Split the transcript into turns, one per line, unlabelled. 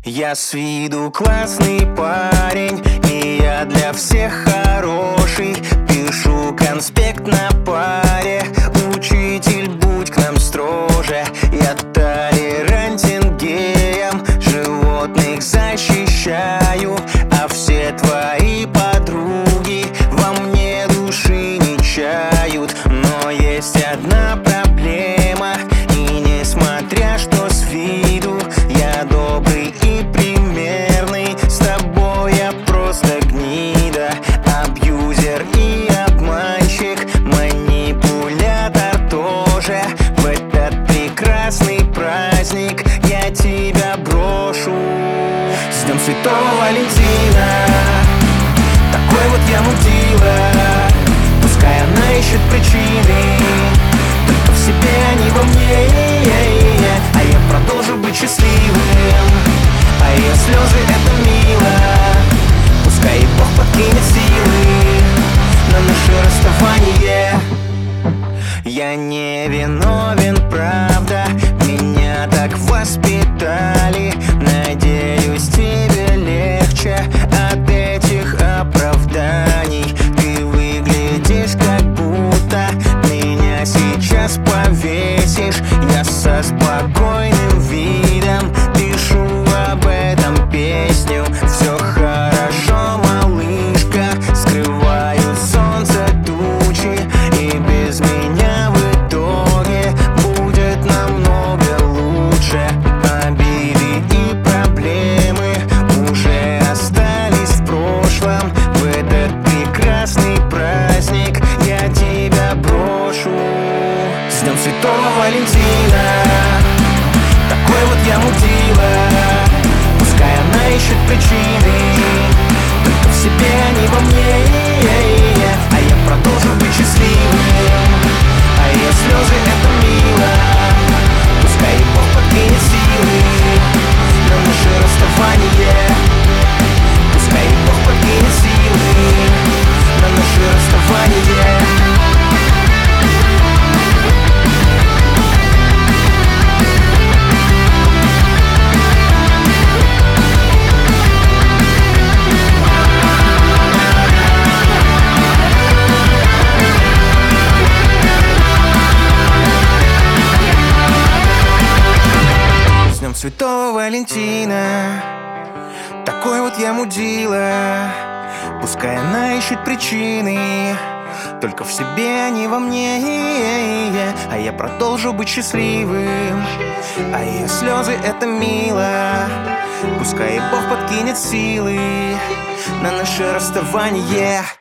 Я с виду классный парень, и я для всех хороший. Пишу конспект на паре, учитель, будь к нам строже. Я толерантен геям, животных защищаю, а все твои подруги во мне души не чают. Но есть одна проблема, и несмотря что с виду я добрый и примерный, с тобой я просто гнида, абьюзер и обманщик, манипулятор тоже. В этот прекрасный праздник я тебя брошу. С Днем Святого Валентина, такой вот я мудила. Пускай она ищет причины, только в себе, они во мне. А я продолжу быть счастливым, а ее слезы — это мило. Пускай и Бог подкинет силы на наше расставание. Я не виновен, правда, меня так воспитали. Надеюсь, тебе легче от этих оправданий. Ты выглядишь, как будто меня сейчас повесишь. Я со спокойным видом пишу об этом песню. Все хорошо, малышка, скрывают солнце тучи, и без меня в итоге будет намного лучше. Обиды и проблемы уже остались в прошлом. В этот прекрасный праздник я тебя брошу. С Днем Святого Валентина, такой вот я мудила. Пускай она ищет причины, только в себе, они во мне. А я продолжу быть счастливым, а ее слезы — это мило. Пускай и Бог подкинет силы на наше расставание. Пускай и Бог подкинет силы на наше расставание. С Днем Святого Валентина, такой вот я мудила. Пускай она ищет причины, только в себе, они во мне. А я продолжу быть счастливым, а ее слезы — это мило. Пускай и Бог подкинет силы на наше расставание.